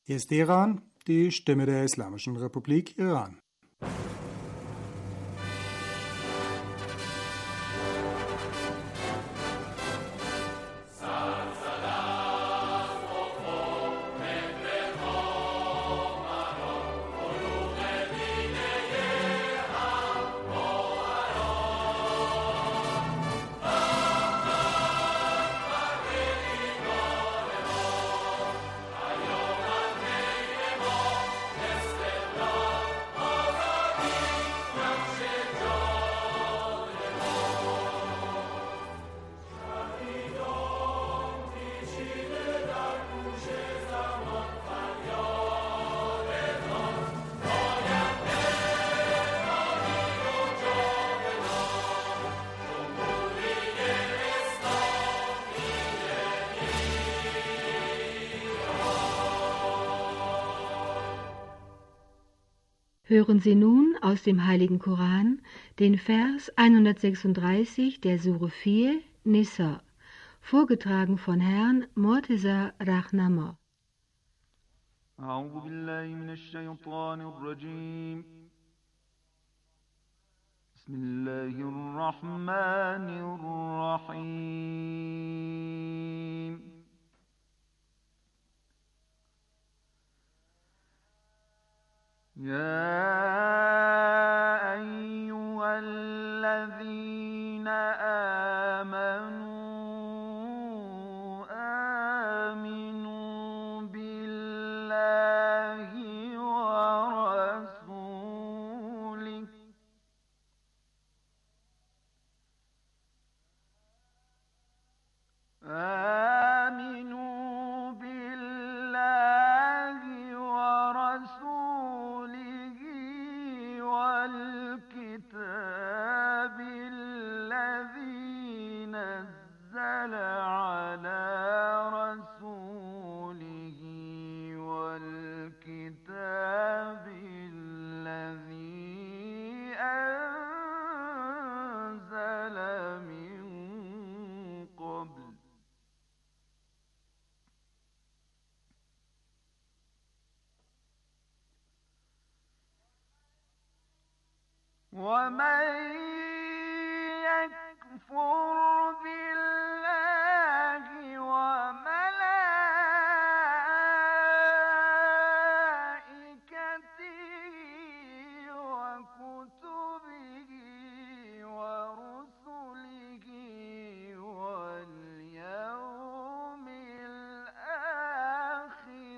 Hier ist Teheran, die Stimme der Islamischen Republik Iran. Hören Sie nun aus dem Heiligen Koran den Vers 136 der Sure 4, Nisa, vorgetragen von Herrn Morteza Rahnama. أعوذ بالله من الشيطان الرجيم بسم الله الرحمن الرحيم يا أيها الذين آمنوا آمنوا بالله ورسوله آمنوا بالله ورسوله والكتاب الذي نزل على رسوله والكتاب الذي أنزل من قبل ومن يكفر بالله وملائكته وكتبه ورسله واليوم الآخر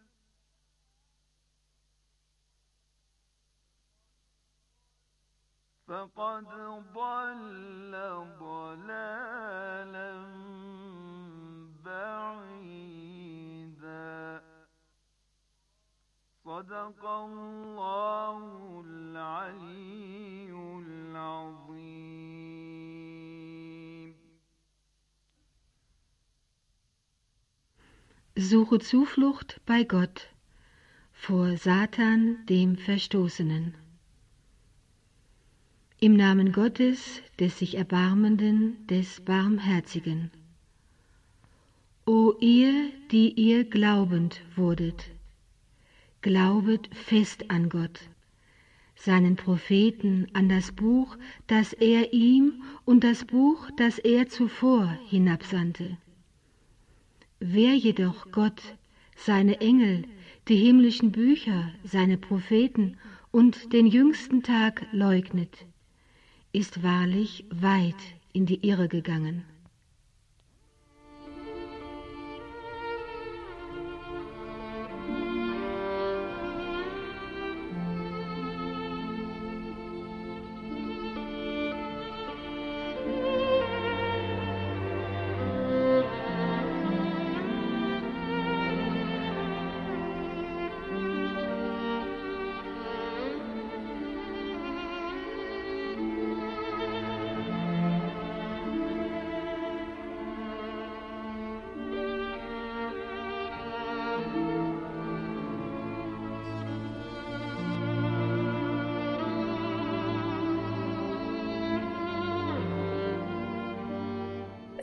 فقد ضل ضلالا بعيدا صدق الله العلي العظيم. Suche Zuflucht bei Gott vor Satan, dem Verstoßenen. Im Namen Gottes, des sich Erbarmenden, des Barmherzigen. O ihr, die ihr glaubend wurdet, glaubet fest an Gott, seinen Propheten, an das Buch, das er ihm und das Buch, das er zuvor hinabsandte. Wer jedoch Gott, seine Engel, die himmlischen Bücher, seine Propheten und den jüngsten Tag leugnet, ist wahrlich weit in die Irre gegangen.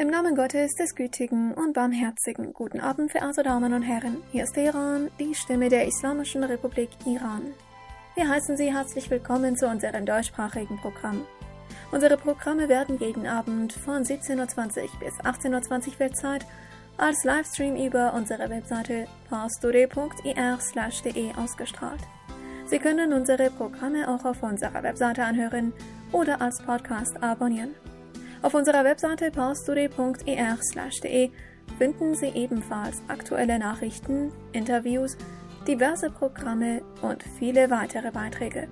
Im Namen Gottes, des Gütigen und Barmherzigen, guten Abend, verehrte Damen und Herren. Hier ist Teheran, die Stimme der Islamischen Republik Iran. Wir heißen Sie herzlich willkommen zu unserem deutschsprachigen Programm. Unsere Programme werden jeden Abend von 17:20 bis 18:20 Weltzeit als Livestream über unsere Webseite parstoday.ir/de ausgestrahlt. Sie können unsere Programme auch auf unserer Webseite anhören oder als Podcast abonnieren. Auf unserer Webseite parstoday.ir/de finden Sie ebenfalls aktuelle Nachrichten, Interviews, diverse Programme und viele weitere Beiträge.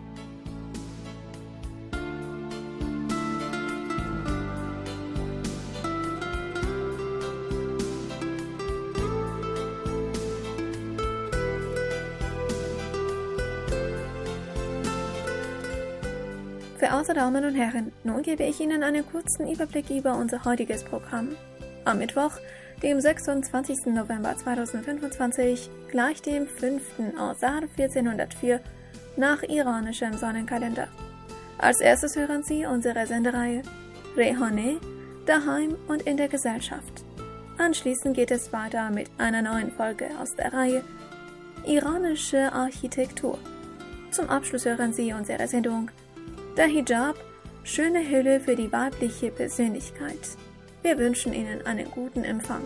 Verehrte Damen und Herren, nun gebe ich Ihnen einen kurzen Überblick über unser heutiges Programm. Am Mittwoch, dem 26. November 2025, gleich dem 5. Asar 1404 nach iranischem Sonnenkalender. Als erstes hören Sie unsere Sendereihe Rehane, daheim und in der Gesellschaft. Anschließend geht es weiter mit einer neuen Folge aus der Reihe Iranische Architektur. Zum Abschluss hören Sie unsere Sendung Der Hijab, schöne Hülle für die weibliche Persönlichkeit. Wir wünschen Ihnen einen guten Empfang.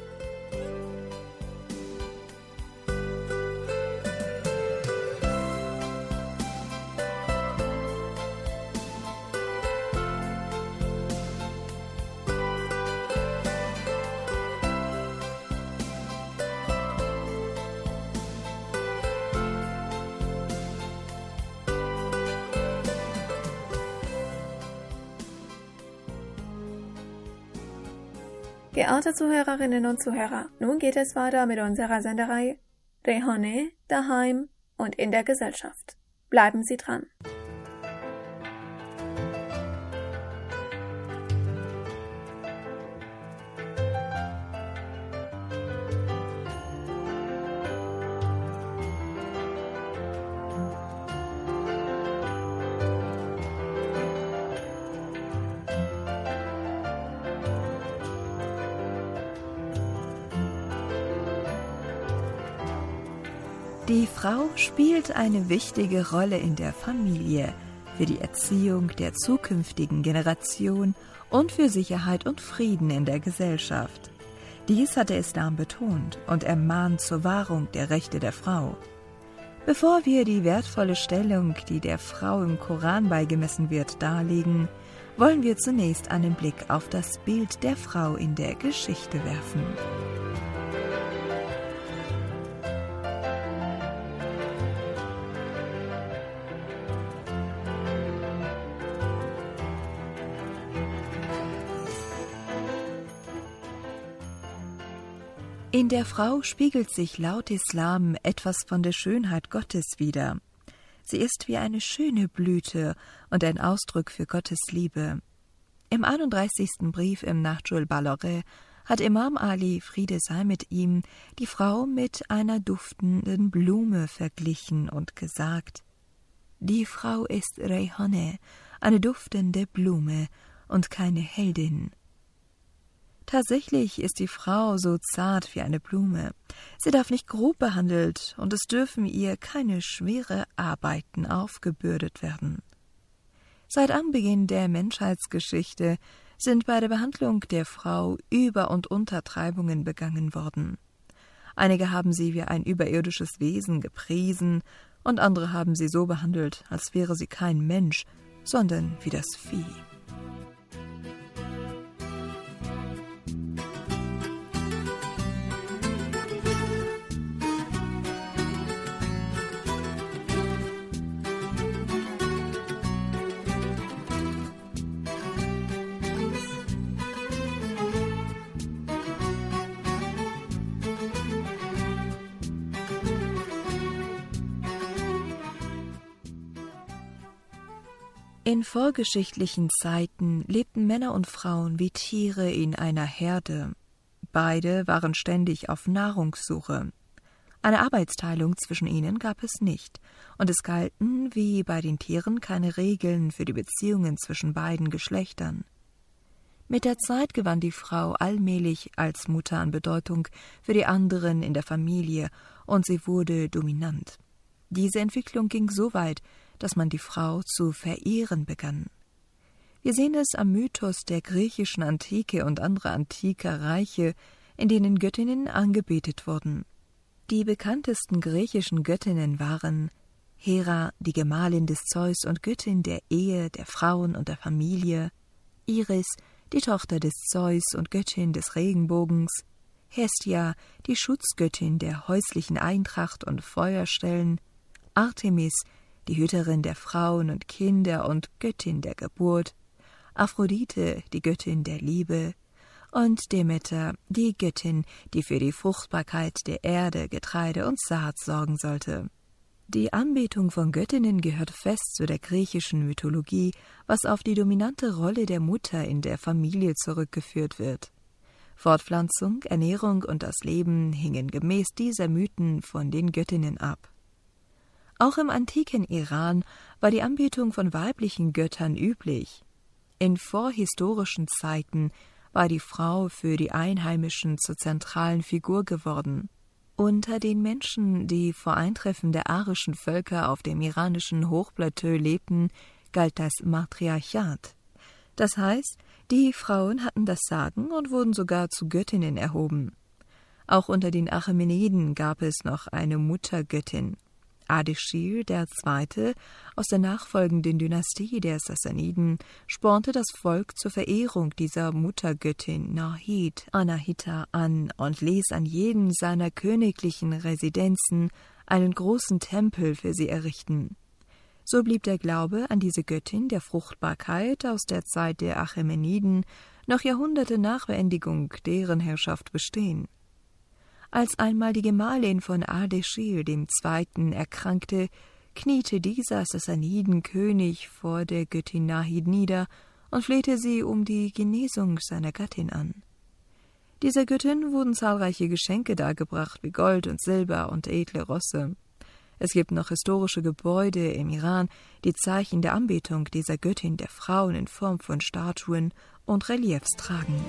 Geehrte Zuhörerinnen und Zuhörer, nun geht es weiter mit unserer Sendereihe Rehane, daheim und in der Gesellschaft. Bleiben Sie dran. Die Frau spielt eine wichtige Rolle in der Familie, für die Erziehung der zukünftigen Generation und für Sicherheit und Frieden in der Gesellschaft. Dies hat der Islam betont und ermahnt zur Wahrung der Rechte der Frau. Bevor wir die wertvolle Stellung, die der Frau im Koran beigemessen wird, darlegen, wollen wir zunächst einen Blick auf das Bild der Frau in der Geschichte werfen. In der Frau spiegelt sich laut Islam etwas von der Schönheit Gottes wider. Sie ist wie eine schöne Blüte und ein Ausdruck für Gottes Liebe. Im 31. Brief im Nahjul Balagha hat Imam Ali, Friede sei mit ihm, die Frau mit einer duftenden Blume verglichen und gesagt: Die Frau ist Rehane, eine duftende Blume und keine Heldin. Tatsächlich ist die Frau so zart wie eine Blume. Sie darf nicht grob behandelt und es dürfen ihr keine schwere Arbeiten aufgebürdet werden. Seit Anbeginn der Menschheitsgeschichte sind bei der Behandlung der Frau Über- und Untertreibungen begangen worden. Einige haben sie wie ein überirdisches Wesen gepriesen und andere haben sie so behandelt, als wäre sie kein Mensch, sondern wie das Vieh. In vorgeschichtlichen Zeiten lebten Männer und Frauen wie Tiere in einer Herde. Beide waren ständig auf Nahrungssuche. Eine Arbeitsteilung zwischen ihnen gab es nicht, und es galten, wie bei den Tieren, keine Regeln für die Beziehungen zwischen beiden Geschlechtern. Mit der Zeit gewann die Frau allmählich als Mutter an Bedeutung für die anderen in der Familie und sie wurde dominant. Diese Entwicklung ging so weit, dass man die Frau zu verehren begann. Wir sehen es am Mythos der griechischen Antike und anderer antiker Reiche, in denen Göttinnen angebetet wurden. Die bekanntesten griechischen Göttinnen waren Hera, die Gemahlin des Zeus und Göttin der Ehe, der Frauen und der Familie, Iris, die Tochter des Zeus und Göttin des Regenbogens, Hestia, die Schutzgöttin der häuslichen Eintracht und Feuerstellen, Artemis, die Hüterin der Frauen und Kinder und Göttin der Geburt, Aphrodite, die Göttin der Liebe, und Demeter, die Göttin, die für die Fruchtbarkeit der Erde, Getreide und Saat sorgen sollte. Die Anbetung von Göttinnen gehört fest zu der griechischen Mythologie, was auf die dominante Rolle der Mutter in der Familie zurückgeführt wird. Fortpflanzung, Ernährung und das Leben hingen gemäß dieser Mythen von den Göttinnen ab. Auch im antiken Iran war die Anbetung von weiblichen Göttern üblich. In vorhistorischen Zeiten war die Frau für die Einheimischen zur zentralen Figur geworden. Unter den Menschen, die vor Eintreffen der arischen Völker auf dem iranischen Hochplateau lebten, galt das Matriarchat. Das heißt, die Frauen hatten das Sagen und wurden sogar zu Göttinnen erhoben. Auch unter den Achämeniden gab es noch eine Muttergöttin. Ardeshir II. Aus der nachfolgenden Dynastie der Sassaniden spornte das Volk zur Verehrung dieser Muttergöttin Nahid Anahita an und ließ an jeden seiner königlichen Residenzen einen großen Tempel für sie errichten. So blieb der Glaube an diese Göttin der Fruchtbarkeit aus der Zeit der Achämeniden noch Jahrhunderte nach Beendigung deren Herrschaft bestehen. Als einmal die Gemahlin von Ardeshir II. Erkrankte, kniete dieser Sassanidenkönig vor der Göttin Nahid nieder und flehte sie um die Genesung seiner Gattin an. Dieser Göttin wurden zahlreiche Geschenke dargebracht, wie Gold und Silber und edle Rosse. Es gibt noch historische Gebäude im Iran, die Zeichen der Anbetung dieser Göttin der Frauen in Form von Statuen und Reliefs tragen.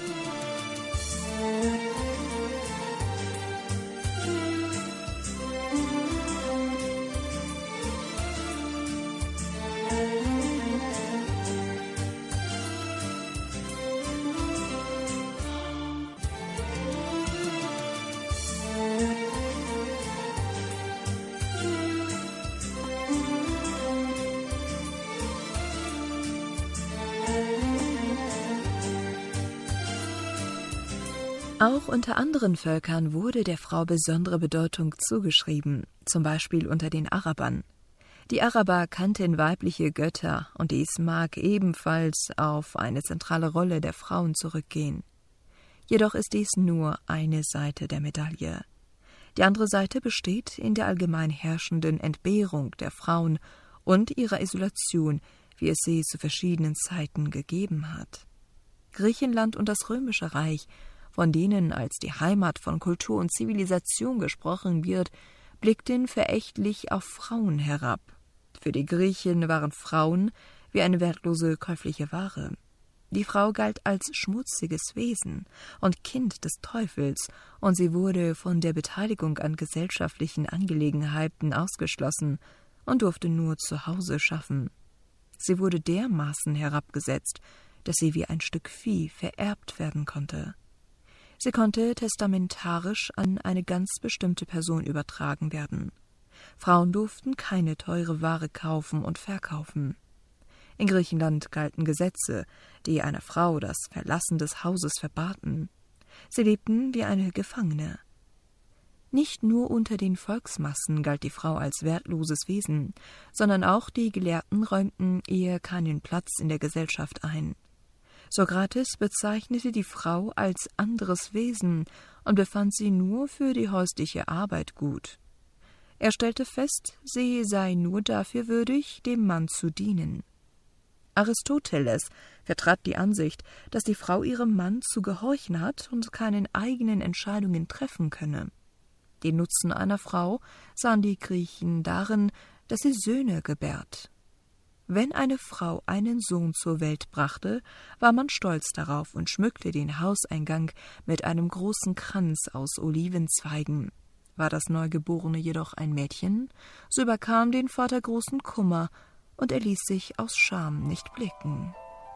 Auch unter anderen Völkern wurde der Frau besondere Bedeutung zugeschrieben, zum Beispiel unter den Arabern. Die Araber kannten weibliche Götter und dies mag ebenfalls auf eine zentrale Rolle der Frauen zurückgehen. Jedoch ist dies nur eine Seite der Medaille. Die andere Seite besteht in der allgemein herrschenden Entbehrung der Frauen und ihrer Isolation, wie es sie zu verschiedenen Zeiten gegeben hat. Griechenland und das Römische Reich, von denen als die Heimat von Kultur und Zivilisation gesprochen wird, blickten verächtlich auf Frauen herab. Für die Griechen waren Frauen wie eine wertlose käufliche Ware. Die Frau galt als schmutziges Wesen und Kind des Teufels, und sie wurde von der Beteiligung an gesellschaftlichen Angelegenheiten ausgeschlossen und durfte nur zu Hause schaffen. Sie wurde dermaßen herabgesetzt, dass sie wie ein Stück Vieh vererbt werden konnte. Sie konnte testamentarisch an eine ganz bestimmte Person übertragen werden. Frauen durften keine teure Ware kaufen und verkaufen. In Griechenland galten Gesetze, die einer Frau das Verlassen des Hauses verbaten. Sie lebten wie eine Gefangene. Nicht nur unter den Volksmassen galt die Frau als wertloses Wesen, sondern auch die Gelehrten räumten ihr keinen Platz in der Gesellschaft ein. Sokrates bezeichnete die Frau als anderes Wesen und befand sie nur für die häusliche Arbeit gut. Er stellte fest, sie sei nur dafür würdig, dem Mann zu dienen. Aristoteles vertrat die Ansicht, dass die Frau ihrem Mann zu gehorchen hat und keine eigenen Entscheidungen treffen könne. Den Nutzen einer Frau sahen die Griechen darin, dass sie Söhne gebärt. Wenn eine Frau einen Sohn zur Welt brachte, war man stolz darauf und schmückte den Hauseingang mit einem großen Kranz aus Olivenzweigen. War das Neugeborene jedoch ein Mädchen, so überkam den Vater großen Kummer, und er ließ sich aus Scham nicht blicken.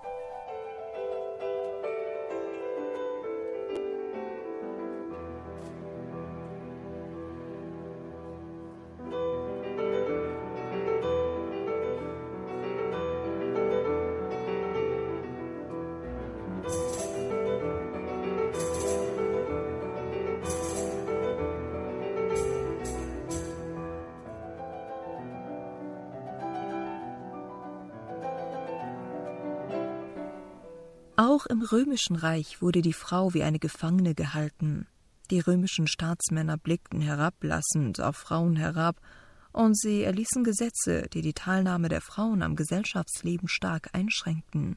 Auch im Römischen Reich wurde die Frau wie eine Gefangene gehalten. Die römischen Staatsmänner blickten herablassend auf Frauen herab, und sie erließen Gesetze, die die Teilnahme der Frauen am Gesellschaftsleben stark einschränkten.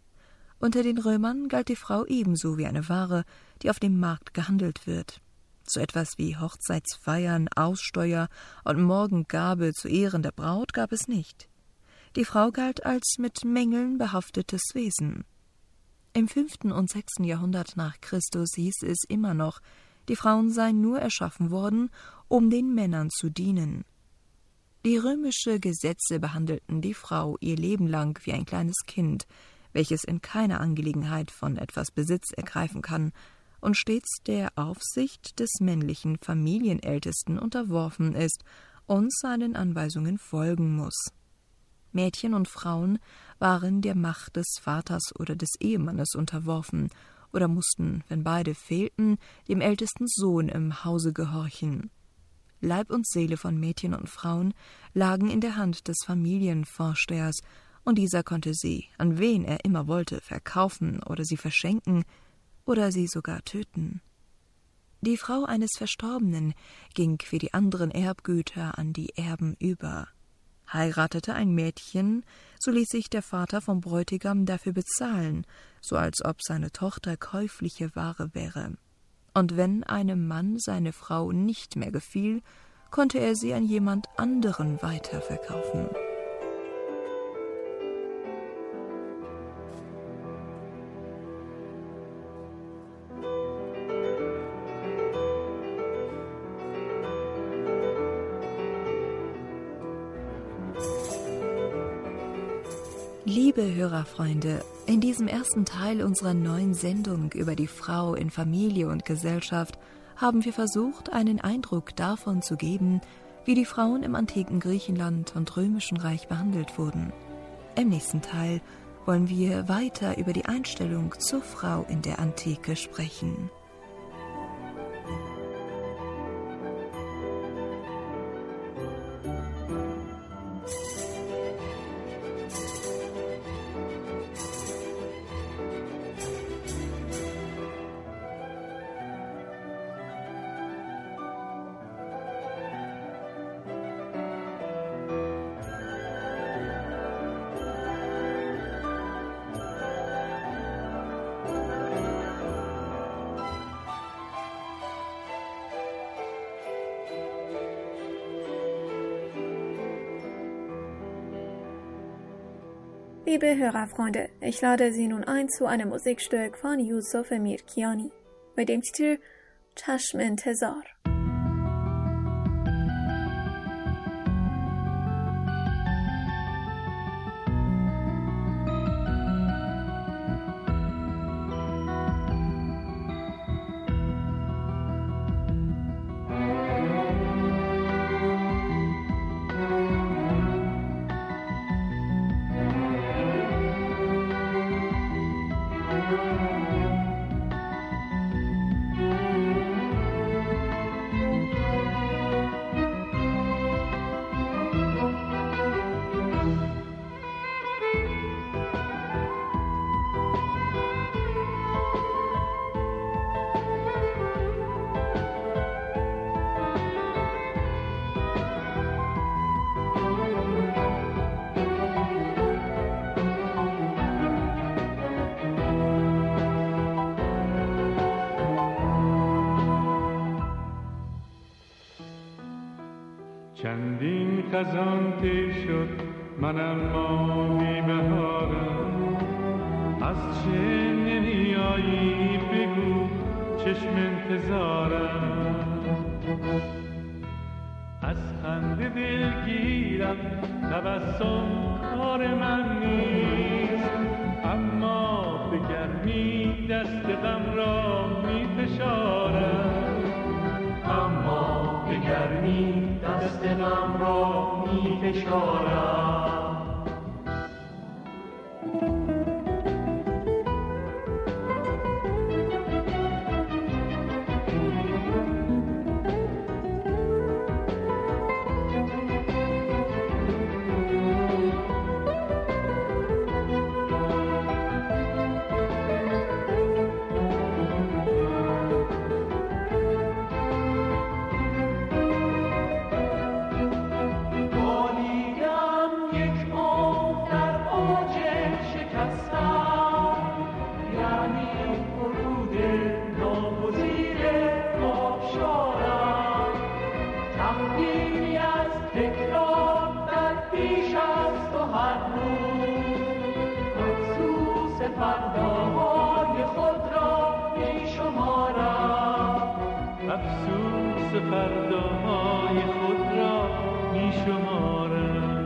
Unter den Römern galt die Frau ebenso wie eine Ware, die auf dem Markt gehandelt wird. So etwas wie Hochzeitsfeiern, Aussteuer und Morgengabe zu Ehren der Braut gab es nicht. Die Frau galt als mit Mängeln behaftetes Wesen. Im 5. und 6. Jahrhundert nach Christus hieß es immer noch, die Frauen seien nur erschaffen worden, um den Männern zu dienen. Die römischen Gesetze behandelten die Frau ihr Leben lang wie ein kleines Kind, welches in keiner Angelegenheit von etwas Besitz ergreifen kann und stets der Aufsicht des männlichen Familienältesten unterworfen ist und seinen Anweisungen folgen muss. Mädchen und Frauen waren der Macht des Vaters oder des Ehemannes unterworfen oder mussten, wenn beide fehlten, dem ältesten Sohn im Hause gehorchen. Leib und Seele von Mädchen und Frauen lagen in der Hand des Familienvorstehers, und dieser konnte sie, an wen er immer wollte, verkaufen oder sie verschenken oder sie sogar töten. Die Frau eines Verstorbenen ging für die anderen Erbgüter an die Erben über. Heiratete ein Mädchen, so ließ sich der Vater vom Bräutigam dafür bezahlen, so als ob seine Tochter käufliche Ware wäre. Und wenn einem Mann seine Frau nicht mehr gefiel, konnte er sie an jemand anderen weiterverkaufen. Liebe Hörerfreunde, in diesem ersten Teil unserer neuen Sendung über die Frau in Familie und Gesellschaft haben wir versucht, einen Eindruck davon zu geben, wie die Frauen im antiken Griechenland und Römischen Reich behandelt wurden. Im nächsten Teil wollen wir weiter über die Einstellung zur Frau in der Antike sprechen. Liebe Hörerfreunde, ich lade Sie nun ein zu einem Musikstück von Yusuf Emir Kiani mit dem Titel Chashm Intezar. چندین خزان طی شد منم ماهی بهارم، از چه نمیایی بگو چشم انتظارم. از خنده دلگیرم تبسم کار من نیست، اما به گرمی دست غم را می فشارم. اما به گرمی دست غم را می فشارم. فرداهای خود را می شمارم.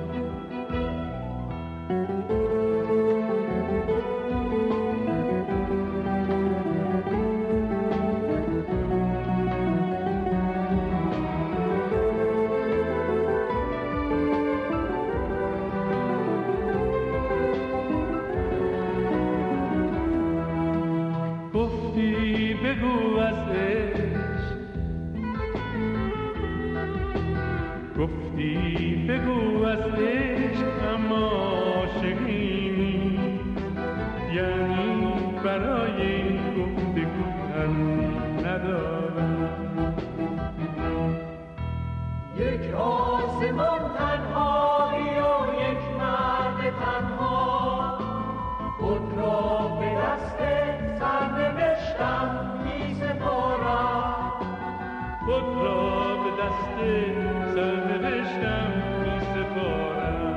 گفتی بگو از گفتی بگو از عشق اما عاشقی نیست، یعنی برای این گفتگو حرفی ندارم. یک آسمان تنهایی و یک مرد تنها، خود را به دست سرنوشتم می سپارم. خود را به دست سرنوشتم می سپارم.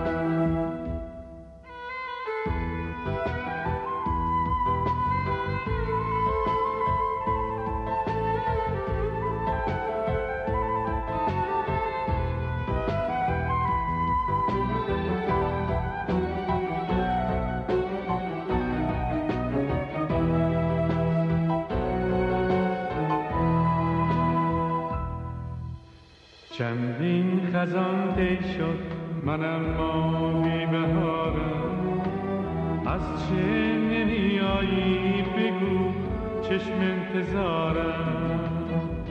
چندین خزان طی شد منم ماهی بهارم، از چه نمیایی بگو چشم انتظارم.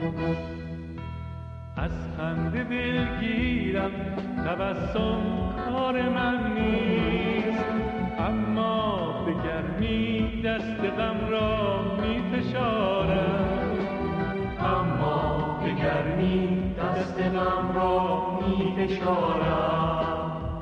از خنده دلگیرم تبسم کار من نیست، اما به گرمی دست غم را می فشارم. اما به گرمی دست غم را می فشارم.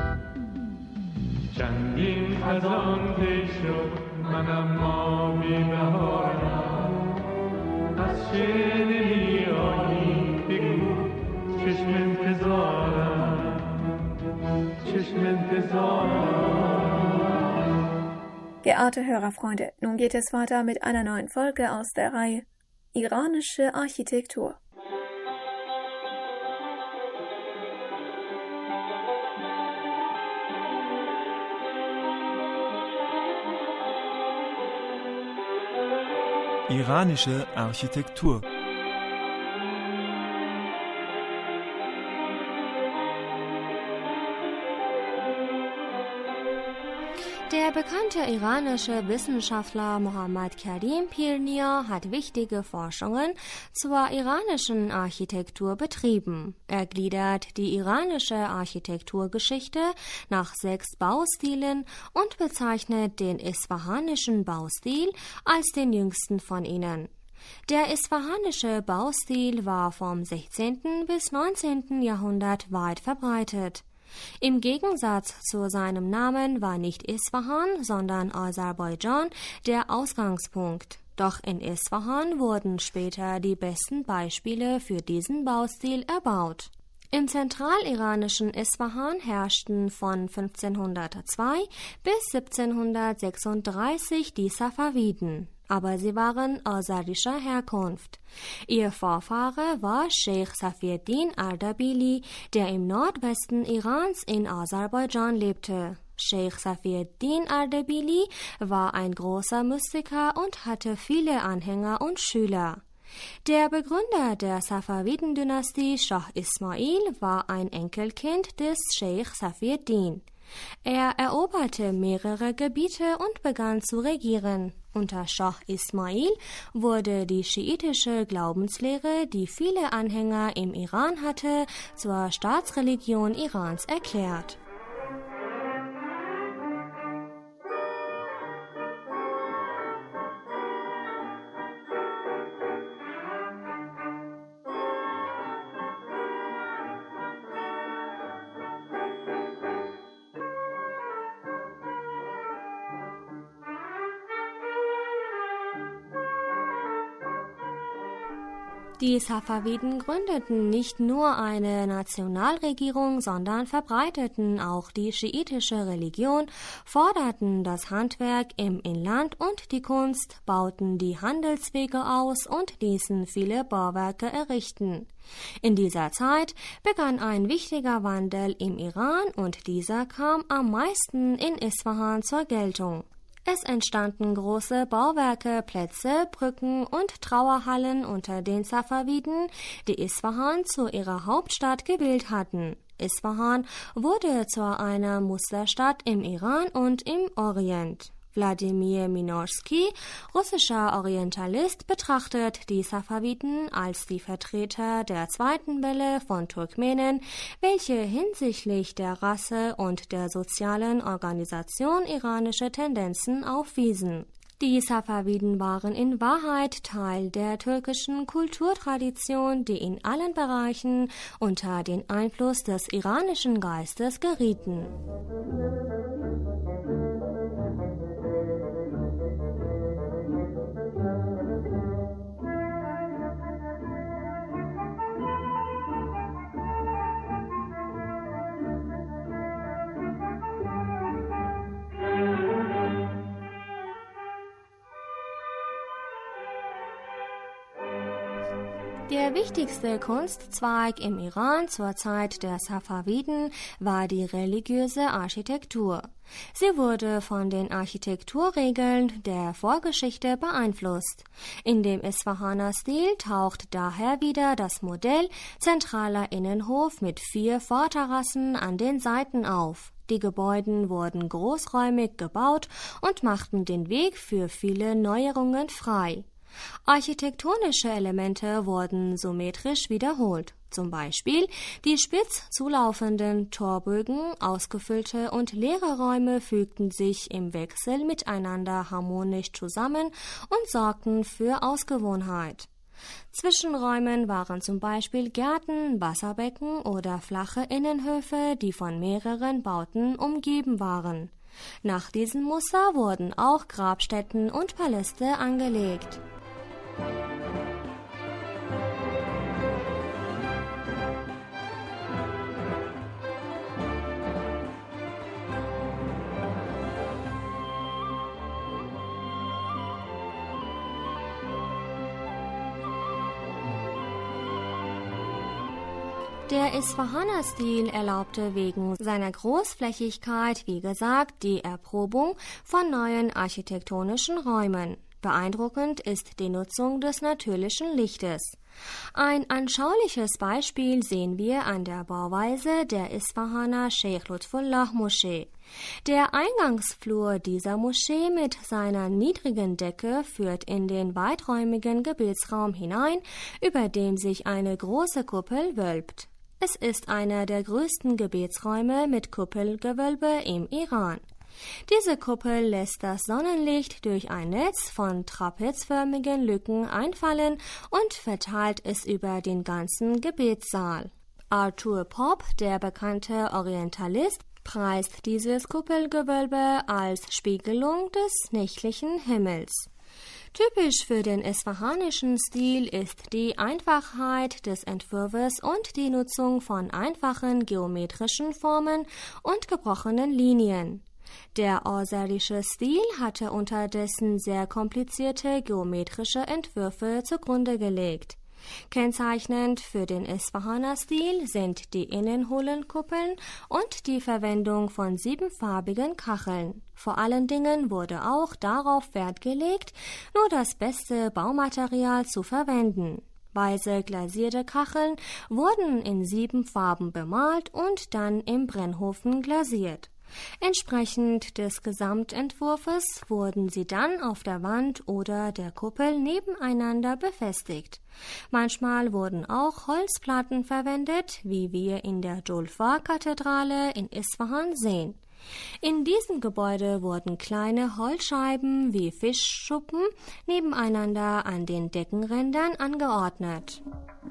چندین خزان طی شد منم ماهی بهارم، از چه نمیایی بگو چشم انتظارم. چشم انتظارم. Geehrte Hörerfreunde, nun geht es weiter mit einer neuen Folge aus der Reihe Iranische Architektur. Iranische Architektur. Der bekannte iranische Wissenschaftler Mohammad Karim Pirnia hat wichtige Forschungen zur iranischen Architektur betrieben. Er gliedert die iranische Architekturgeschichte nach 6 Baustilen und bezeichnet den isfahanischen Baustil als den jüngsten von ihnen. Der isfahanische Baustil war vom 16. bis 19. Jahrhundert weit verbreitet. Im Gegensatz zu seinem Namen war nicht Isfahan, sondern Aserbaidschan der Ausgangspunkt. Doch in Isfahan wurden später die besten Beispiele für diesen Baustil erbaut. Im zentraliranischen Isfahan herrschten von 1502 bis 1736 die Safawiden, aber sie waren aserischer Herkunft. Ihr Vorfahre war Sheikh Safiuddin Ardabili, der im Nordwesten Irans in Aserbaidschan lebte. Sheikh Safiuddin Ardabili war ein großer Mystiker und hatte viele Anhänger und Schüler. Der Begründer der Safawiden-Dynastie, Schah Ismail, war ein Enkelkind des Sheikh Safiuddin. Er eroberte mehrere Gebiete und begann zu regieren. Unter Schah Ismail wurde die schiitische Glaubenslehre, die viele Anhänger im Iran hatte, zur Staatsreligion Irans erklärt. Die Safawiden gründeten nicht nur eine Nationalregierung, sondern verbreiteten auch die schiitische Religion, forderten das Handwerk im Inland und die Kunst, bauten die Handelswege aus und ließen viele Bauwerke errichten. In dieser Zeit begann ein wichtiger Wandel im Iran und dieser kam am meisten in Isfahan zur Geltung. Es entstanden große Bauwerke, Plätze, Brücken und Trauerhallen unter den Safawiden, die Isfahan zu ihrer Hauptstadt gewählt hatten. Isfahan wurde zu einer Musterstadt im Iran und im Orient. Wladimir Minorski, russischer Orientalist, betrachtet die Safawiden als die Vertreter der zweiten Welle von Turkmenen, welche hinsichtlich der Rasse und der sozialen Organisation iranische Tendenzen aufwiesen. Die Safawiden waren in Wahrheit Teil der türkischen Kulturtradition, die in allen Bereichen unter den Einfluss des iranischen Geistes gerieten. Der wichtigste Kunstzweig im Iran zur Zeit der Safawiden war die religiöse Architektur. Sie wurde von den Architekturregeln der Vorgeschichte beeinflusst. In dem Isfahaner Stil taucht daher wieder das Modell zentraler Innenhof mit 4 Vorterrassen an den Seiten auf. Die Gebäude wurden großräumig gebaut und machten den Weg für viele Neuerungen frei. Architektonische Elemente wurden symmetrisch wiederholt, zum Beispiel die spitz zulaufenden Torbögen, ausgefüllte und leere Räume fügten sich im Wechsel miteinander harmonisch zusammen und sorgten für Ausgewogenheit. Zwischenräumen waren zum Beispiel Gärten, Wasserbecken oder flache Innenhöfe, die von mehreren Bauten umgeben waren. Nach diesem Muster wurden auch Grabstätten und Paläste angelegt. Der Isfahaner Stil erlaubte wegen seiner Großflächigkeit, wie gesagt, die Erprobung von neuen architektonischen Räumen. Beeindruckend ist die Nutzung des natürlichen Lichtes. Ein anschauliches Beispiel sehen wir an der Bauweise der Isfahaner Sheikh Lutfullah Moschee. Der Eingangsflur dieser Moschee mit seiner niedrigen Decke führt in den weiträumigen Gebetsraum hinein, über dem sich eine große Kuppel wölbt. Es ist einer der größten Gebetsräume mit Kuppelgewölbe im Iran. Diese Kuppel lässt das Sonnenlicht durch ein Netz von trapezförmigen Lücken einfallen und verteilt es über den ganzen Gebetssaal. Arthur Pope, der bekannte Orientalist, preist dieses Kuppelgewölbe als Spiegelung des nächtlichen Himmels. Typisch für den isfahanischen Stil ist die Einfachheit des Entwurfs und die Nutzung von einfachen geometrischen Formen und gebrochenen Linien. Der aserische Stil hatte unterdessen sehr komplizierte geometrische Entwürfe zugrunde gelegt. Kennzeichnend für den Isfahaner Stil sind die innenhohlen Kuppeln und die Verwendung von 7farbigen Kacheln. Vor allen Dingen wurde auch darauf Wert gelegt, nur das beste Baumaterial zu verwenden. Weiße glasierte Kacheln wurden in 7 Farben bemalt und dann im Brennofen glasiert. Entsprechend des Gesamtentwurfs wurden sie dann auf der Wand oder der Kuppel nebeneinander befestigt. Manchmal wurden auch Holzplatten verwendet, wie wir in der Julfa-Kathedrale in Isfahan sehen. In diesem Gebäude wurden kleine Holzscheiben wie Fischschuppen nebeneinander an den Deckenrändern angeordnet.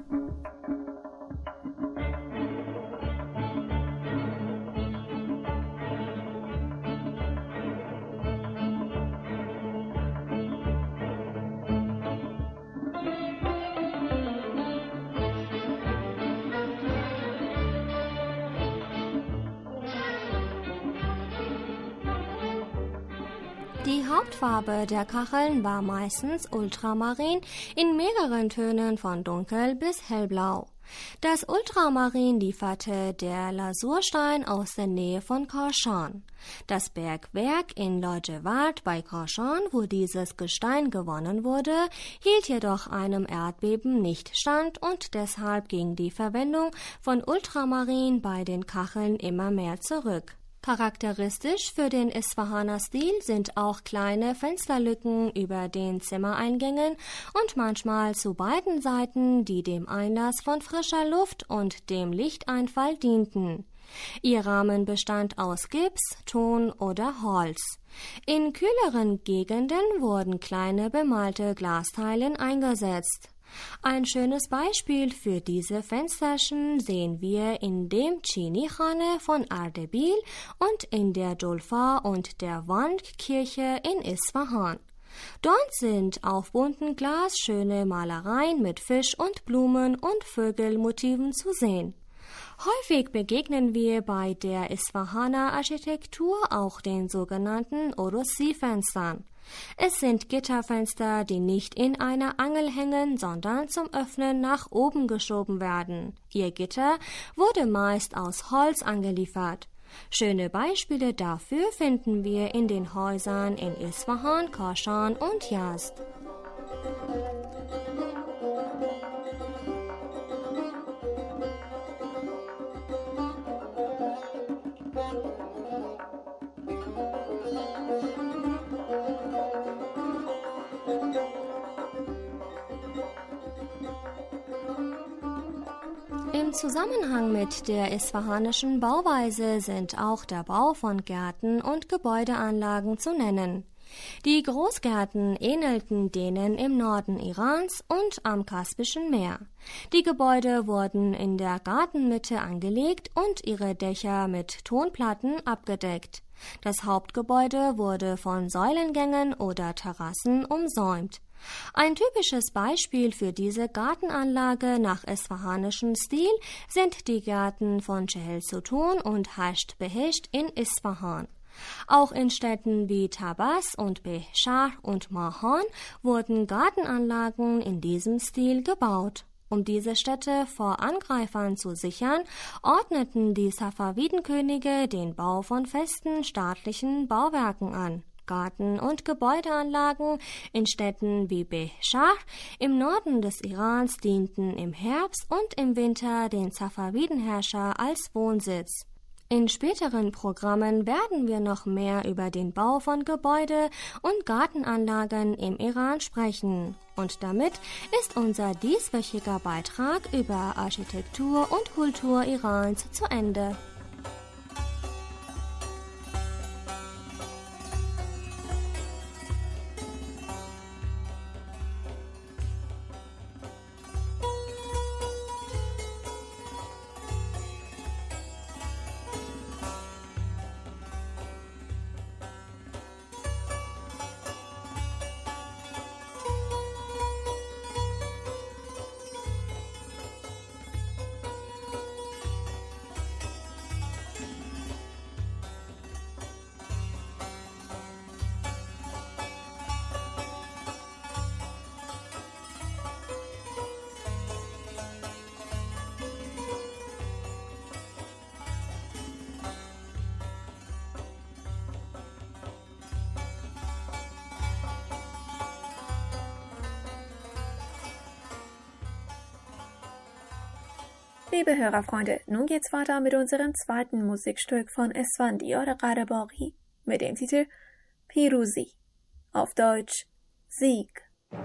Die Hauptfarbe der Kacheln war meistens Ultramarin in mehreren Tönen von dunkel bis hellblau. Das Ultramarin lieferte der Lasurstein aus der Nähe von Kashan. Das Bergwerk in Lojeward bei Kashan, wo dieses Gestein gewonnen wurde, hielt jedoch einem Erdbeben nicht stand und deshalb ging die Verwendung von Ultramarin bei den Kacheln immer mehr zurück. Charakteristisch für den Isfahaner Stil sind auch kleine Fensterlücken über den Zimmereingängen und manchmal zu beiden Seiten, die dem Einlass von frischer Luft und dem Lichteinfall dienten. Ihr Rahmen bestand aus Gips, Ton oder Holz. In kühleren Gegenden wurden kleine bemalte Glasteilen eingesetzt. Ein schönes Beispiel für diese Fensterchen sehen wir in dem Chini-Khane von Ardebil und in der Julfa und der Wandkirche in Isfahan. Dort sind auf bunten Glas schöne Malereien mit Fisch und Blumen und Vögelmotiven zu sehen. Häufig begegnen wir bei der Isfahaner Architektur auch den sogenannten Orosi-Fenstern. Es sind Gitterfenster, die nicht in einer Angel hängen, sondern zum Öffnen nach oben geschoben werden. Ihr Gitter wurde meist aus Holz angeliefert. Schöne Beispiele dafür finden wir in den Häusern in Isfahan, Kashan und Yazd. Im Zusammenhang mit der isfahanischen Bauweise sind auch der Bau von Gärten und Gebäudeanlagen zu nennen. Die Großgärten ähnelten denen im Norden Irans und am Kaspischen Meer. Die Gebäude wurden in der Gartenmitte angelegt und ihre Dächer mit Tonplatten abgedeckt. Das Hauptgebäude wurde von Säulengängen oder Terrassen umsäumt. Ein typisches Beispiel für diese Gartenanlage nach isfahanischem Stil sind die Gärten von Chehel Sutun und Hasht Behesht in Isfahan. Auch in Städten wie Tabas und Behshar und Mahan wurden Gartenanlagen in diesem Stil gebaut. Um diese Städte vor Angreifern zu sichern, ordneten die Safavidenkönige den Bau von festen staatlichen Bauwerken an. Garten- und Gebäudeanlagen in Städten wie Behshar im Norden des Irans dienten im Herbst und im Winter den Safavidenherrscher als Wohnsitz. In späteren Programmen werden wir noch mehr über den Bau von Gebäude- und Gartenanlagen im Iran sprechen. Und damit ist unser dieswöchiger Beitrag über Architektur und Kultur Irans zu Ende. Liebe Hörerfreunde, nun geht's weiter mit unserem zweiten Musikstück von Esfandiar Qarabaghi mit dem Titel Piruzi, auf Deutsch Sieg.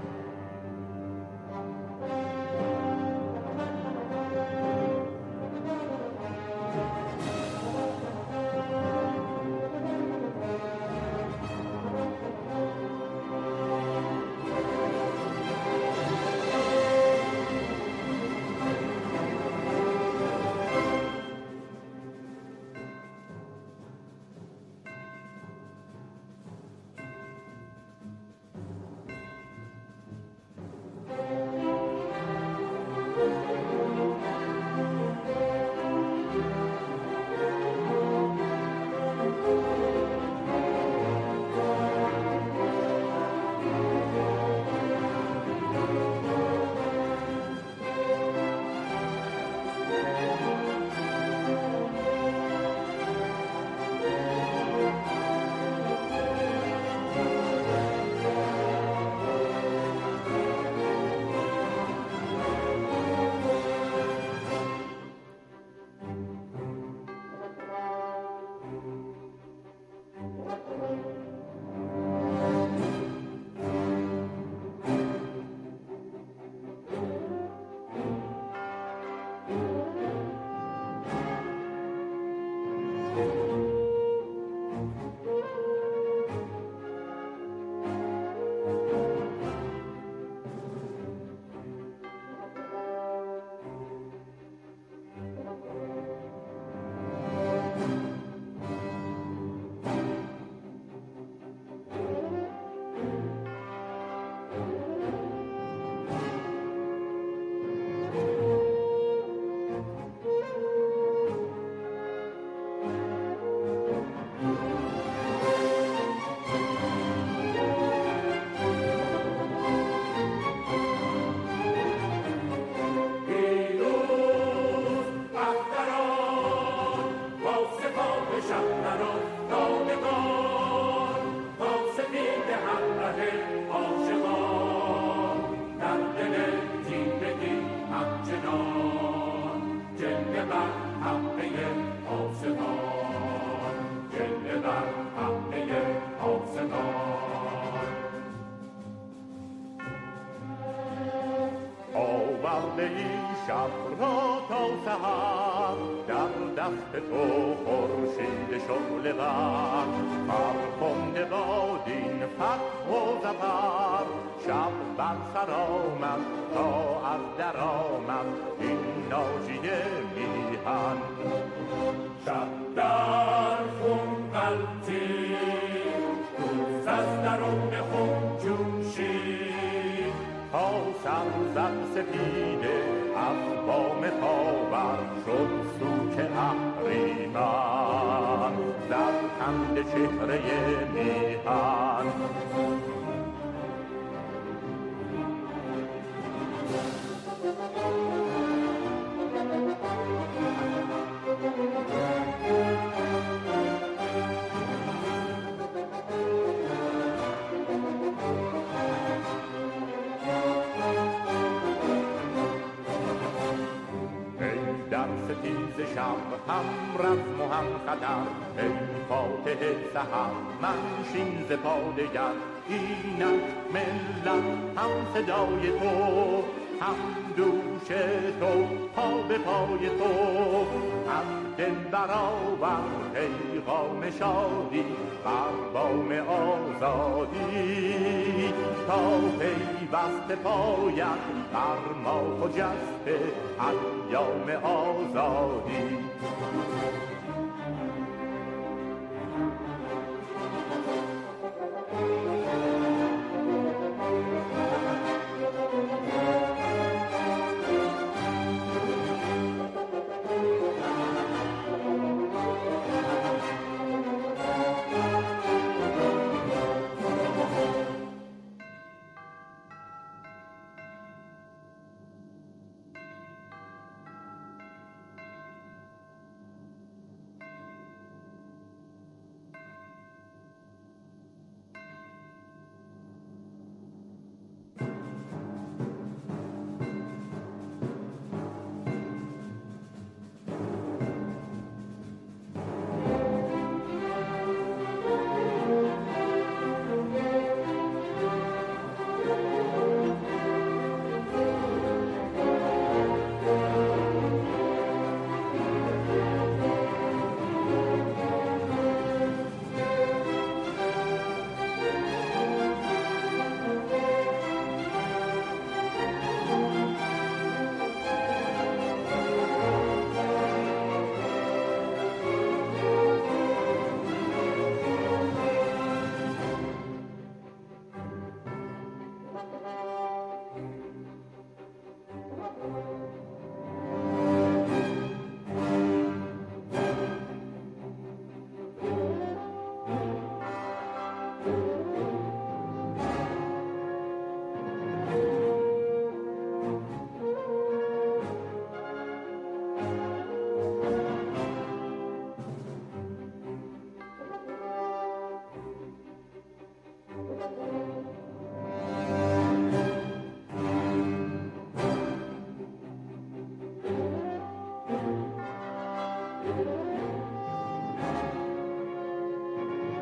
شب را تا سحر در دست تو خورشید شعله ور فرخنده باد این فتح و ظفر شب بر سر آمد تا از در آمد این ناجیه میهن شب در خون غلطید روز از درون خون جوشید تا سر زد سپیده از بام خاور شد سوک اهریمن در خند چهره میهن ستیز شب هم رزم و هم خطر ای فاتح سحر منشین ز پادگر اینک ملت هم صدای تو هم دوش تو پا به پای تو از دل برآور پیغام شادی بر بام آزادی تا پیوسته پاید بر ما خجسته ایام آزادی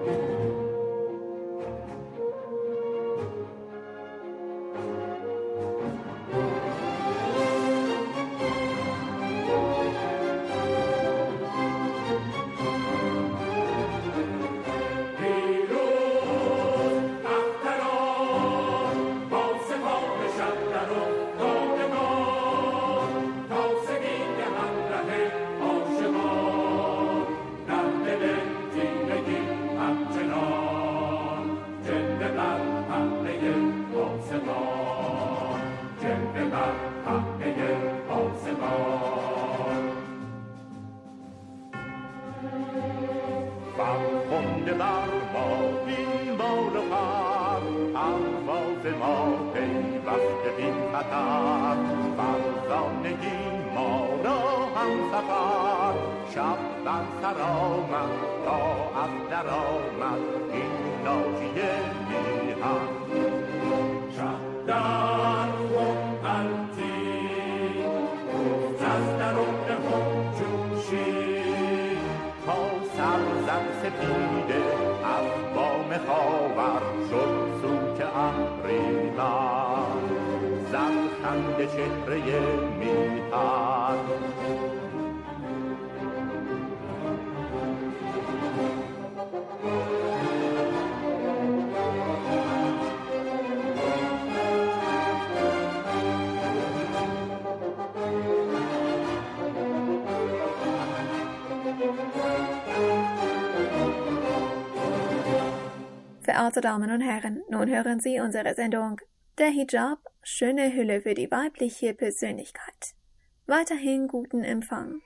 Verehrte Damen und Herren, nun hören Sie unsere Sendung Der Hijab, schöne Hülle für die weibliche Persönlichkeit. Weiterhin guten Empfang.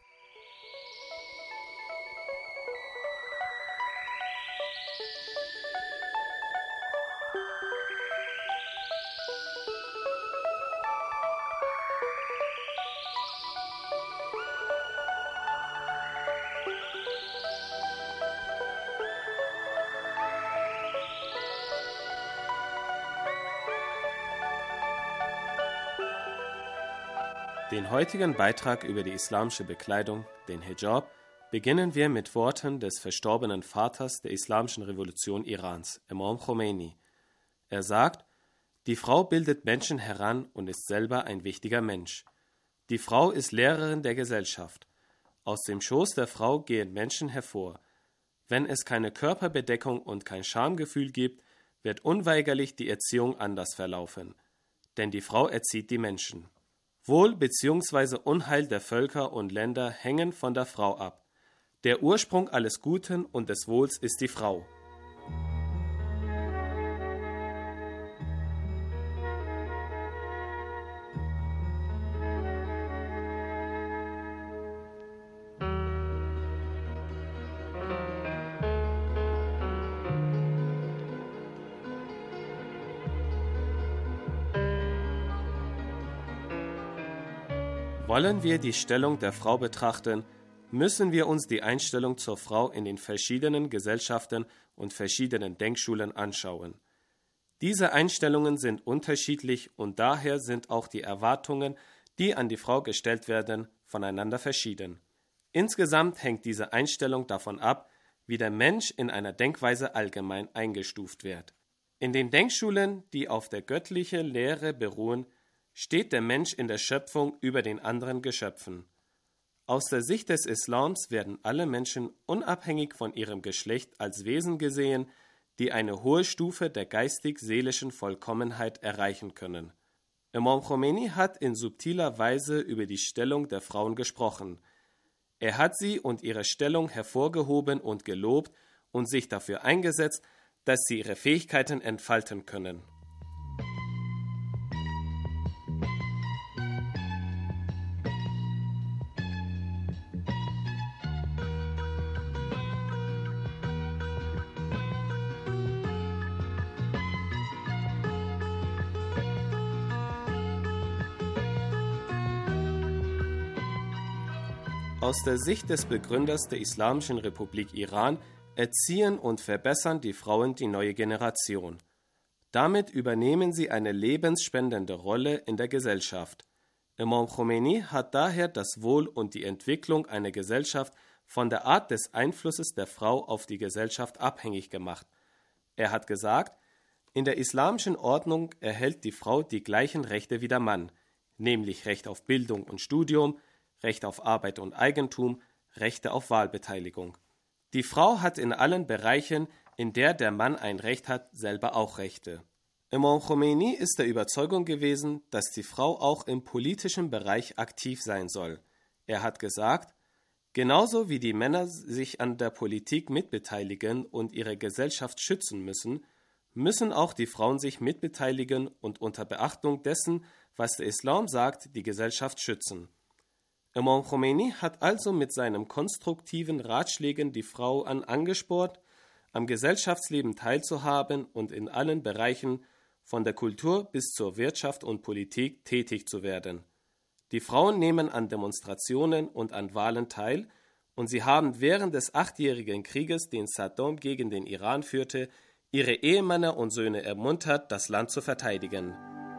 Den heutigen Beitrag über die islamische Bekleidung, den Hijab, beginnen wir mit Worten des verstorbenen Vaters der islamischen Revolution Irans, Imam Khomeini. Er sagt, die Frau bildet Menschen heran und ist selber ein wichtiger Mensch. Die Frau ist Lehrerin der Gesellschaft. Aus dem Schoß der Frau gehen Menschen hervor. Wenn es keine Körperbedeckung und kein Schamgefühl gibt, wird unweigerlich die Erziehung anders verlaufen. Denn die Frau erzieht die Menschen. Wohl bzw. Unheil der Völker und Länder hängen von der Frau ab. Der Ursprung alles Guten und des Wohls ist die Frau. Wollen wir die Stellung der Frau betrachten, müssen wir uns die Einstellung zur Frau in den verschiedenen Gesellschaften und verschiedenen Denkschulen anschauen. Diese Einstellungen sind unterschiedlich und daher sind auch die Erwartungen, die an die Frau gestellt werden, voneinander verschieden. Insgesamt hängt diese Einstellung davon ab, wie der Mensch in einer Denkweise allgemein eingestuft wird. In den Denkschulen, die auf der göttlichen Lehre beruhen, steht der Mensch in der Schöpfung über den anderen Geschöpfen. Aus der Sicht des Islams werden alle Menschen unabhängig von ihrem Geschlecht als Wesen gesehen, die eine hohe Stufe der geistig-seelischen Vollkommenheit erreichen können. Imam Khomeini hat in subtiler Weise über die Stellung der Frauen gesprochen. Er hat sie und ihre Stellung hervorgehoben und gelobt und sich dafür eingesetzt, dass sie ihre Fähigkeiten entfalten können. Aus der Sicht des Begründers der Islamischen Republik Iran erziehen und verbessern die Frauen die neue Generation. Damit übernehmen sie eine lebensspendende Rolle in der Gesellschaft. Imam Khomeini hat daher das Wohl und die Entwicklung einer Gesellschaft von der Art des Einflusses der Frau auf die Gesellschaft abhängig gemacht. Er hat gesagt, in der islamischen Ordnung erhält die Frau die gleichen Rechte wie der Mann, nämlich Recht auf Bildung und Studium, Recht auf Arbeit und Eigentum, Rechte auf Wahlbeteiligung. Die Frau hat in allen Bereichen, in der der Mann ein Recht hat, selber auch Rechte. Imam Khomeini ist der Überzeugung gewesen, dass die Frau auch im politischen Bereich aktiv sein soll. Er hat gesagt, genauso wie die Männer sich an der Politik mitbeteiligen und ihre Gesellschaft schützen müssen, müssen auch die Frauen sich mitbeteiligen und unter Beachtung dessen, was der Islam sagt, die Gesellschaft schützen. Imam Khomeini hat also mit seinen konstruktiven Ratschlägen die Frau angespornt, am Gesellschaftsleben teilzuhaben und in allen Bereichen von der Kultur bis zur Wirtschaft und Politik tätig zu werden. Die Frauen nehmen an Demonstrationen und an Wahlen teil und sie haben während des 8-jährigen Krieges, den Saddam gegen den Iran führte, ihre Ehemänner und Söhne ermuntert, das Land zu verteidigen.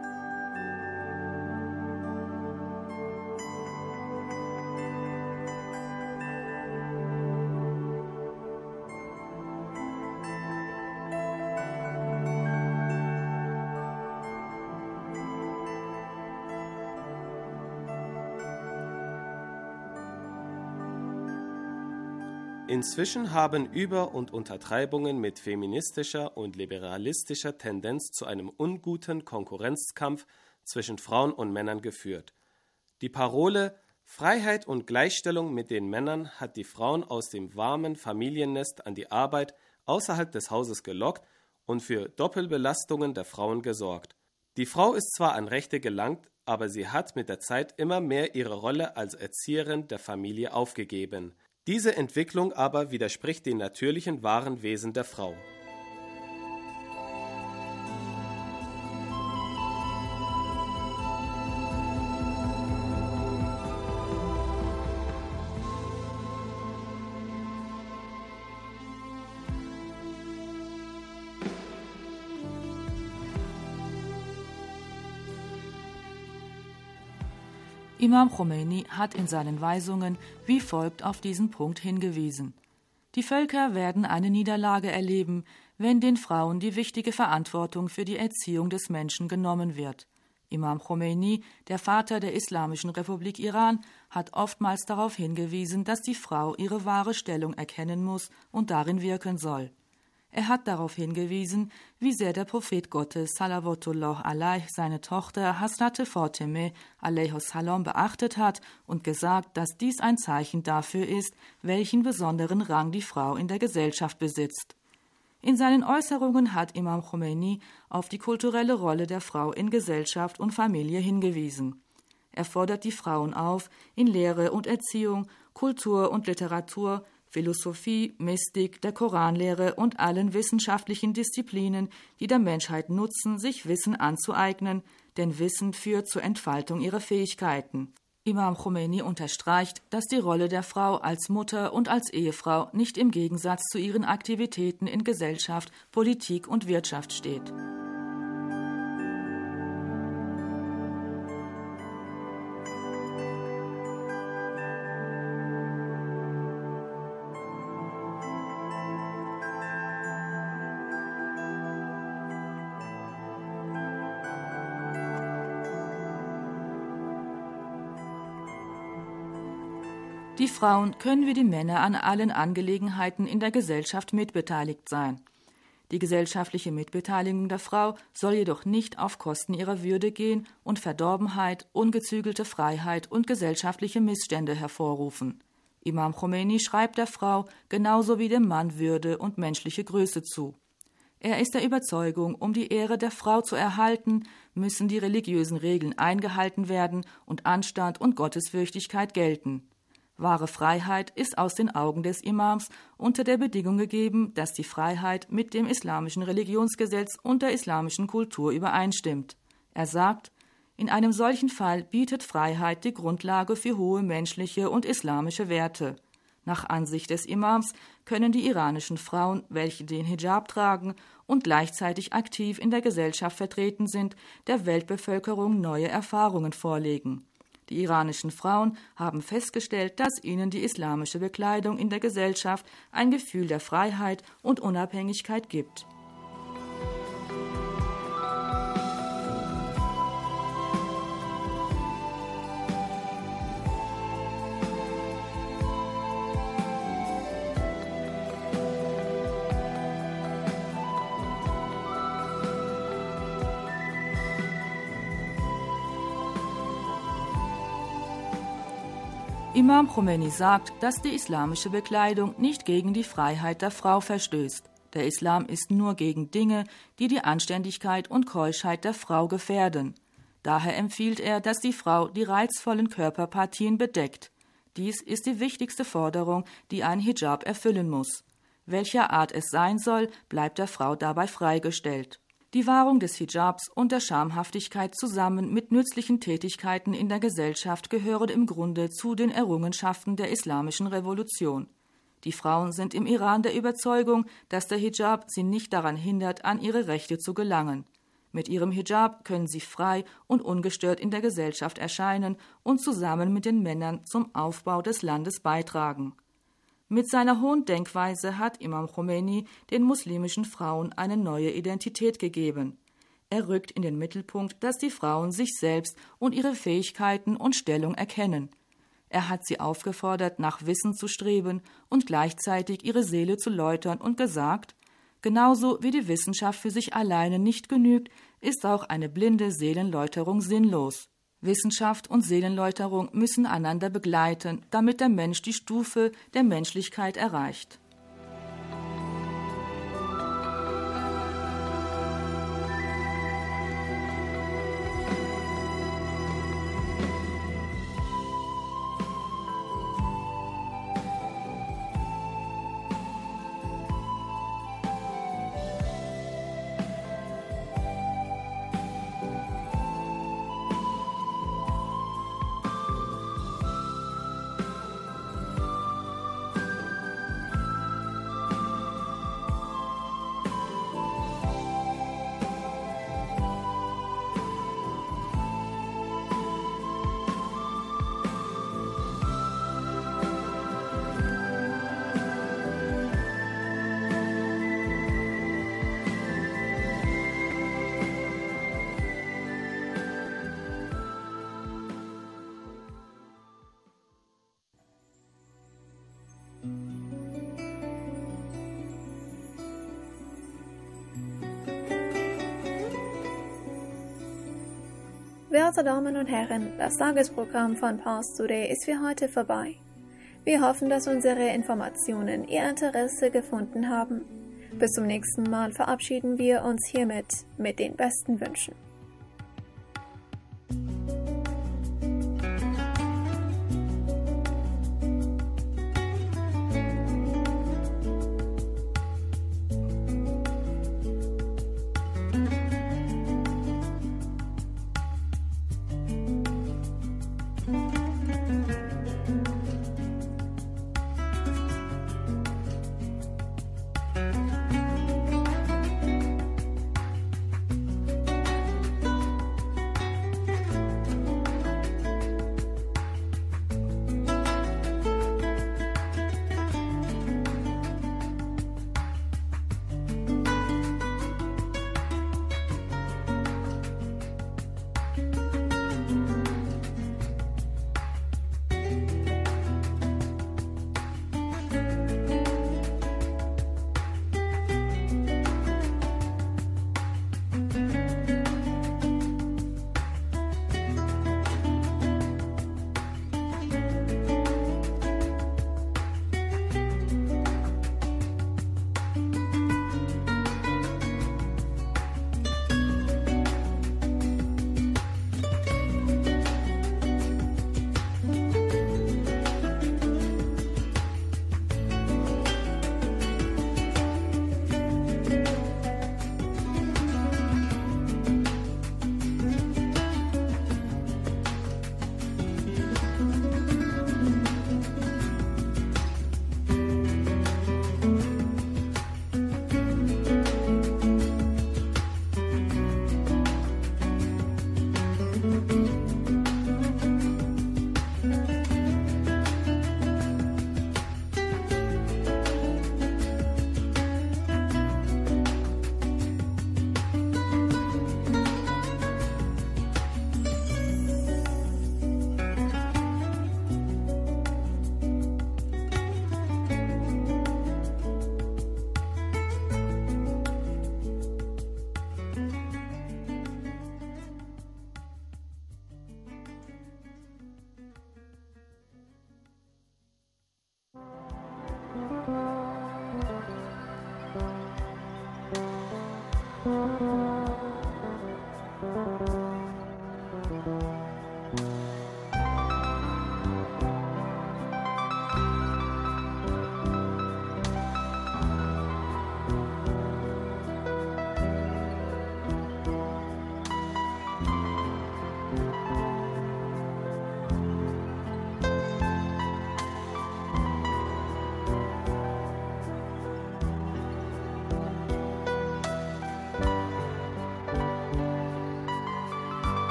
Inzwischen haben Über- und Untertreibungen mit feministischer und liberalistischer Tendenz zu einem unguten Konkurrenzkampf zwischen Frauen und Männern geführt. Die Parole Freiheit und Gleichstellung mit den Männern hat die Frauen aus dem warmen Familiennest an die Arbeit außerhalb des Hauses gelockt und für Doppelbelastungen der Frauen gesorgt. Die Frau ist zwar an Rechte gelangt, aber sie hat mit der Zeit immer mehr ihre Rolle als Erzieherin der Familie aufgegeben. Diese Entwicklung aber widerspricht den natürlichen wahren Wesen der Frau. Imam Khomeini hat in seinen Weisungen wie folgt auf diesen Punkt hingewiesen. Die Völker werden eine Niederlage erleben, wenn den Frauen die wichtige Verantwortung für die Erziehung des Menschen genommen wird. Imam Khomeini, der Vater der Islamischen Republik Iran, hat oftmals darauf hingewiesen, dass die Frau ihre wahre Stellung erkennen muss und darin wirken soll. Er hat darauf hingewiesen, wie sehr der Prophet Gottes Salawatullah alaih seine Tochter Hazrat Fatemeh alaihis salam beachtet hat und gesagt, dass dies ein Zeichen dafür ist, welchen besonderen Rang die Frau in der Gesellschaft besitzt. In seinen Äußerungen hat Imam Khomeini auf die kulturelle Rolle der Frau in Gesellschaft und Familie hingewiesen. Er fordert die Frauen auf, in Lehre und Erziehung, Kultur und Literatur, Philosophie, Mystik, der Koranlehre und allen wissenschaftlichen Disziplinen, die der Menschheit nutzen, sich Wissen anzueignen, denn Wissen führt zur Entfaltung ihrer Fähigkeiten. Imam Khomeini unterstreicht, dass die Rolle der Frau als Mutter und als Ehefrau nicht im Gegensatz zu ihren Aktivitäten in Gesellschaft, Politik und Wirtschaft steht. Die Frauen können wie die Männer an allen Angelegenheiten in der Gesellschaft mitbeteiligt sein. Die gesellschaftliche Mitbeteiligung der Frau soll jedoch nicht auf Kosten ihrer Würde gehen und Verdorbenheit, ungezügelte Freiheit und gesellschaftliche Missstände hervorrufen. Imam Khomeini schreibt der Frau genauso wie dem Mann Würde und menschliche Größe zu. Er ist der Überzeugung, um die Ehre der Frau zu erhalten, müssen die religiösen Regeln eingehalten werden und Anstand und Gottesfürchtigkeit gelten. Wahre Freiheit ist aus den Augen des Imams unter der Bedingung gegeben, dass die Freiheit mit dem islamischen Religionsgesetz und der islamischen Kultur übereinstimmt. Er sagt, in einem solchen Fall bietet Freiheit die Grundlage für hohe menschliche und islamische Werte. Nach Ansicht des Imams können die iranischen Frauen, welche den Hijab tragen und gleichzeitig aktiv in der Gesellschaft vertreten sind, der Weltbevölkerung neue Erfahrungen vorlegen. Die iranischen Frauen haben festgestellt, dass ihnen die islamische Bekleidung in der Gesellschaft ein Gefühl der Freiheit und Unabhängigkeit gibt. Imam Khomeini sagt, dass die islamische Bekleidung nicht gegen die Freiheit der Frau verstößt. Der Islam ist nur gegen Dinge, die die Anständigkeit und Keuschheit der Frau gefährden. Daher empfiehlt er, dass die Frau die reizvollen Körperpartien bedeckt. Dies ist die wichtigste Forderung, die ein Hijab erfüllen muss. Welcher Art es sein soll, bleibt der Frau dabei freigestellt. Die Wahrung des Hijabs und der Schamhaftigkeit zusammen mit nützlichen Tätigkeiten in der Gesellschaft gehören im Grunde zu den Errungenschaften der islamischen Revolution. Die Frauen sind im Iran der Überzeugung, dass der Hijab sie nicht daran hindert, an ihre Rechte zu gelangen. Mit ihrem Hijab können sie frei und ungestört in der Gesellschaft erscheinen und zusammen mit den Männern zum Aufbau des Landes beitragen. Mit seiner hohen Denkweise hat Imam Khomeini den muslimischen Frauen eine neue Identität gegeben. Er rückt in den Mittelpunkt, dass die Frauen sich selbst und ihre Fähigkeiten und Stellung erkennen. Er hat sie aufgefordert, nach Wissen zu streben und gleichzeitig ihre Seele zu läutern und gesagt: Genauso wie die Wissenschaft für sich alleine nicht genügt, ist auch eine blinde Seelenläuterung sinnlos. Wissenschaft und Seelenläuterung müssen einander begleiten, damit der Mensch die Stufe der Menschlichkeit erreicht. Werte Damen und Herren, das Tagesprogramm von Pars Today ist für heute vorbei. Wir hoffen, dass unsere Informationen Ihr Interesse gefunden haben. Bis zum nächsten Mal verabschieden wir uns hiermit mit den besten Wünschen.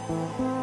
Musik